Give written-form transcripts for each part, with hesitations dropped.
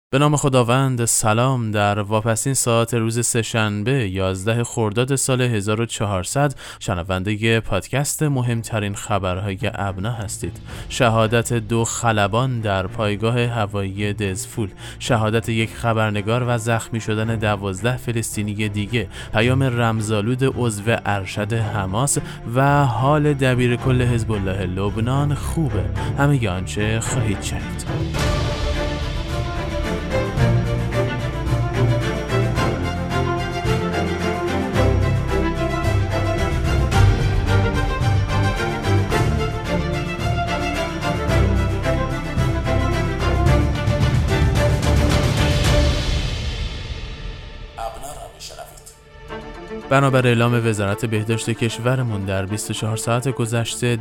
به نام خداوند. سلام. در واپسین ساعت روز سه‌شنبه 11 خرداد سال 1400 شنونده پادکست مهمترین خبرهای ابنا هستید. شهادت 2 خلبان در پایگاه هوایی دزفول، شهادت یک خبرنگار و زخمی شدن 12 فلسطینی دیگه، پیام رمزآلود عضو ارشد حماس و حال دبیرکل حزب الله لبنان خوبه. همه آنچه خواهید شنید. بنابر اعلام وزارت بهداشت کشورمون در 24 ساعت گذشته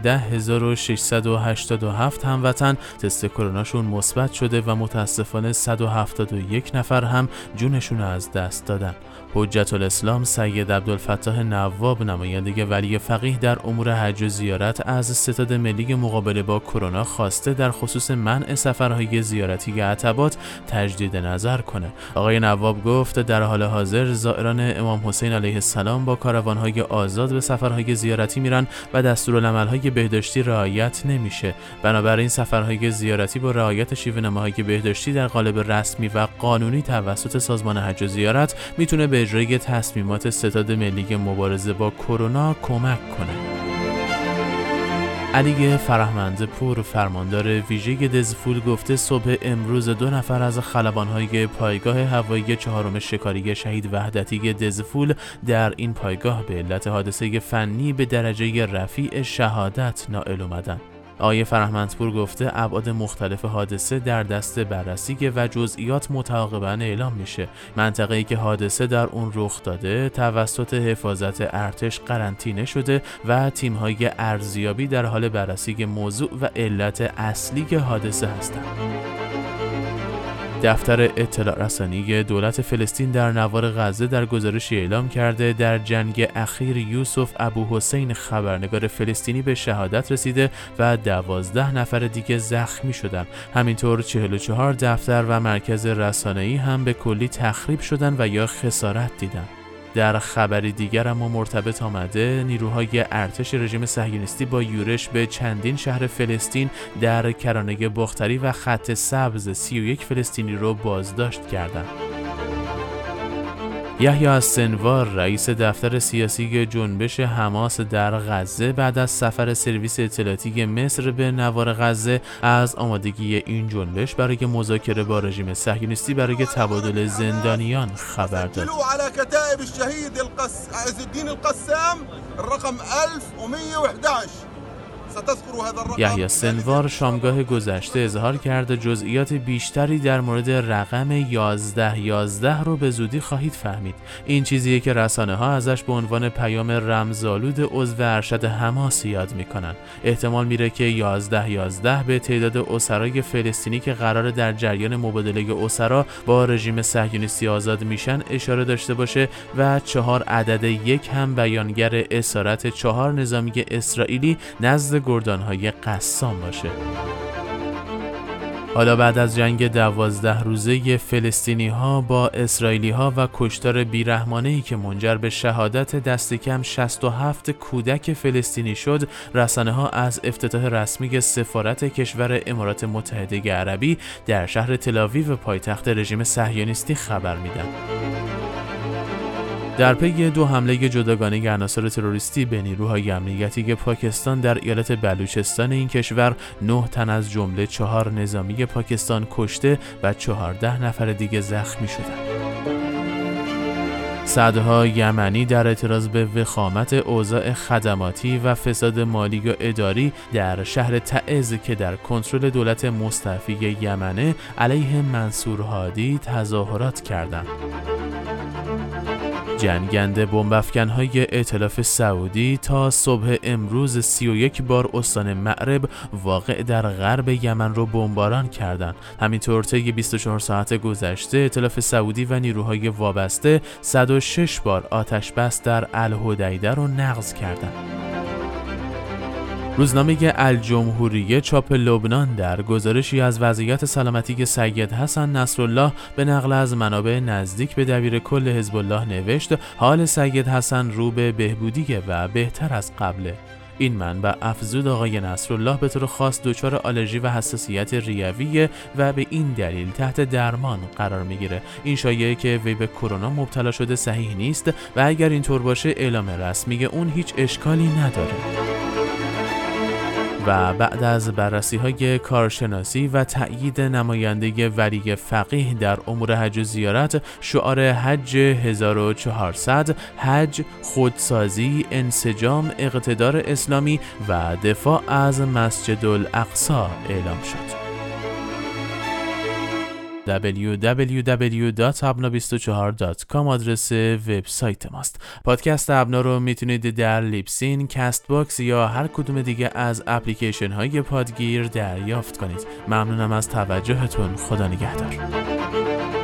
10,687 هموطن تست کروناشون مثبت شده و متاسفانه 171 نفر هم جونشون از دست دادن. حجت الاسلام سید عبدالفتاح نواب، نماینده ولی فقیه در امور حج و زیارت، از ستاد ملی مقابله با کرونا خواسته در خصوص منع سفرهای زیارتی عتبات تجدید نظر کنه. آقای نواب گفت در حال حاضر زائران امام حسین علیه السلام با کاروانهای آزاد به سفرهای زیارتی میرن و دستورالعملهای بهداشتی رعایت نمیشه. بنابراین سفرهای زیارتی با رعایت شیوه‌نماهای بهداشتی در قالب رسمی و قانونی توسط سازمان حج و زیارت میتونه به اجرای تصمیمات ستاد ملی مبارزه با کرونا کمک کنه. علی فرهمندپور، فرماندار ویژه دزفول، گفته صبح امروز 2 نفر از خلبان‌های پایگاه هوایی 4 شکاری شهید وحدتی دزفول در این پایگاه به علت حادثه فنی به درجه رفیع شهادت نائل آمدند. آقای فرهمندپور گفته ابعاد مختلف حادثه در دست بررسی و جزئیات متعاقباً اعلام میشه. منطقه‌ای که حادثه در اون رخ داده توسط حفاظت ارتش قرنطینه شده و تیم‌های ارزیابی در حال بررسی موضوع و علت اصلی حادثه هستند. دفتر اطلاع رسانی دولت فلسطین در نوار غزه در گزارشی اعلام کرده در جنگ اخیر یوسف ابوحسین، خبرنگار فلسطینی، به شهادت رسیده و 12 نفر دیگه زخمی شدند. همینطور 44 دفتر و مرکز رسانه‌ای هم به کلی تخریب شدن و یا خسارت دیدن. در خبری دیگر اما مرتبط آمده نیروهای ارتش رژیم صهیونیستی با یورش به چندین شهر فلسطین در کرانه بختری و خط سبز 31 فلسطینی رو بازداشت کردند. یحیی السنوار، رئیس دفتر سیاسی جنبش حماس در غزه، بعد از سفر سرویس اطلاعاتی مصر به نوار غزه از آمادگی این جنبش برای مذاکره با رژیم صهیونیستی برای تبادل زندانیان خبر داد. یحیی السنوار شامگاه گذشته اظهار کرده جزئیات بیشتری در مورد رقم 1111 رو به زودی خواهید فهمید. این چیزیه که رسانه‌ها ازش به عنوان پیام رمزآلود عضو ارشد حماس یاد میکنن. احتمال میره که 1111 به تعداد اسرای فلسطینی که قراره در جریان مبادله اسرا با رژیم صهیونیستی آزاد میشن اشاره داشته باشه و 4 عدد 1 هم بیانگر اسارت 4 نظامی اسرائیلی نزد گردانهای قسام باشه. حالا بعد از جنگ 12 روزه فلسطینی ها با اسرائیلی ها و کشتار بیرحمانه‌ای که منجر به شهادت دست کم 67 کودک فلسطینی شد، رسانه ها از افتتاح رسمی سفارت کشور امارات متحده عربی در شهر تل‌آویو پایتخت رژیم صهیونیستی خبر میدن. در پی 2 حمله جداگانه عناصر تروریستی به نیروهای امنیتی پاکستان در ایالت بلوچستان این کشور، 9 تن از جمله 4 نظامی پاکستان کشته و 14 نفر دیگه زخمی شدند. صدها یمنی در اعتراض به وخامت اوضاع خدماتی و فساد مالی و اداری در شهر تعز که در کنترل دولت مستعفی یمنه علیه منصور هادی تظاهرات کردند. جنگنده بمب‌افکن‌های ائتلاف سعودی تا صبح امروز 31 بار استان مأرب واقع در غرب یمن رو بمباران کردند. همینطور طی 24 ساعت گذشته ائتلاف سعودی و نیروهای وابسته 106 بار آتش بس در الحدیده رو نقض کردند. روزنامه الجمهوریه چاپ لبنان در گزارشی از وضعیت سلامتی سید حسن نصرالله به نقل از منابع نزدیک به دبیر کل حزب الله نوشت حال سید حسن رو به بهبودیه و بهتر از قبله. این منبع افزود آقای نصرالله به طور خاص دچار آلرژی و حساسیت ریویه و به این دلیل تحت درمان قرار میگیره. این شایعه که وی به کرونا مبتلا شده صحیح نیست و اگر اینطور باشه اعلام رسمی اون هیچ اشکالی نداره. و بعد از بررسی‌های کارشناسی و تأیید نماینده ولی فقیه در امور حج و زیارت، شعار حج 1400 حج، خودسازی، انسجام، اقتدار اسلامی و دفاع از مسجد الاقصی اعلام شد. www.abna24.com آدرس وبسایت ماست. پادکست ابنا رو میتونید در لیپسین، کست باکس یا هر کدوم دیگه از اپلیکیشن های پادگیر دریافت کنید. ممنونم از توجهتون. خدا نگهدار.